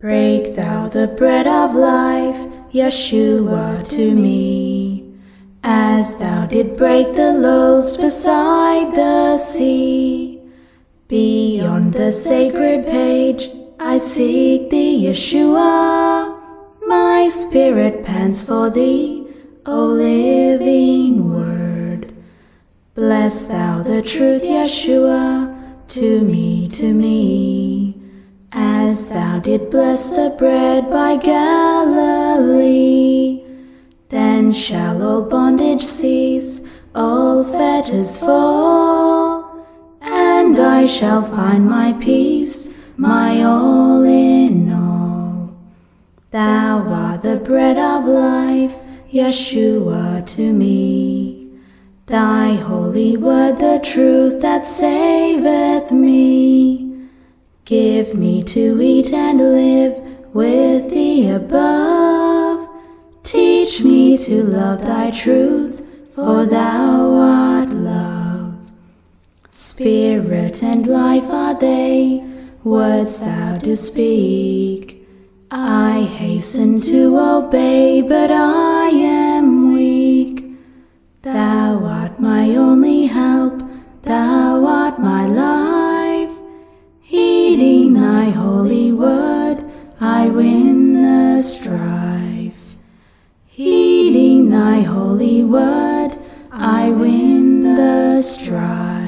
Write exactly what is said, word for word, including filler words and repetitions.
Break thou the bread of life, Yeshua, to me, as thou did break the loaves beside the sea. Beyond the sacred page, I seek thee, Yeshua. My spirit pants for thee, O living word. Bless thou the truth, Yeshua, to me, to me, as thou did bless the bread by Galilee. Then shall all bondage cease, all fetters fall, and I shall find my peace, my all in all. Thou art the bread of life, Yeshua, to me, thy holy word the truth that saveth me. Give me to eat and live with thee above. Teach me to love thy truth, for thou art love. Spirit and life are they, words thou dost speak. I hasten to obey, but I am weak. Thou art my only help, thou art my life. Heeding thy holy word, I win the strife. Heeding thy holy word, I win the strife.